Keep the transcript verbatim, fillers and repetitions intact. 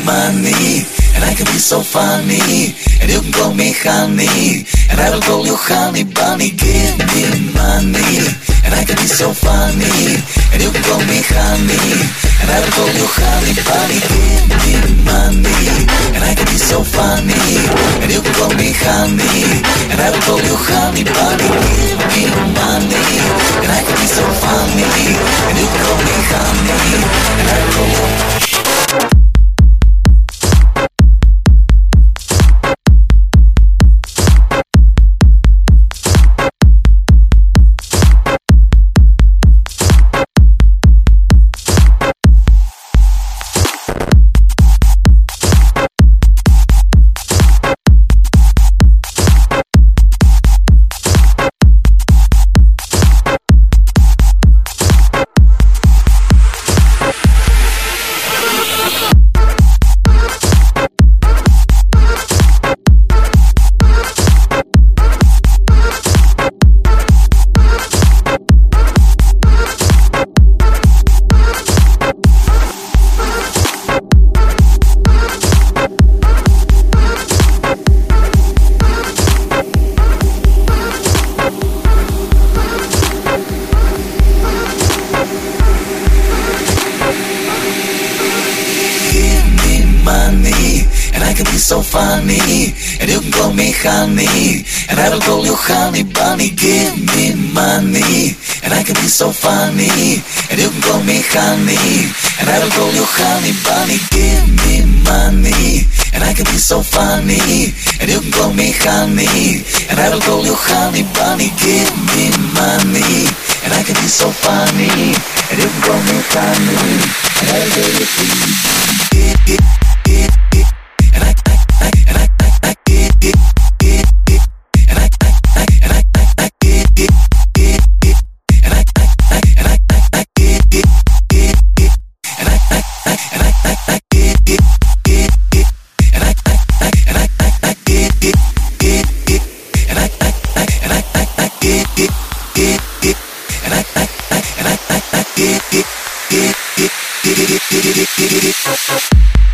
money, and I can be so funny, and you can call me honey, and I will call you honey bunny. Give me money, and I can be so funny, and you can call me honey, and I will call you honey bunny. Give me money, and I can be so funny, and you can call me honey, and I will call you honey bunny. Give me money, and I can be so funny, and you can call me honey, and I will call you. So funny, and you can call me honey, and I will call you honey bunny. Give me money, and I can be so funny, and you can call me honey, and I will call you honey bunny. Give me money, and I can be so funny, and you can call me honey, and I will call you honey bunny. Give me money, and I can be so funny, and you can call me honey, and I will call you honey. And I, I, I, I, I, I, I, I, I, I, I, I, I, I, I,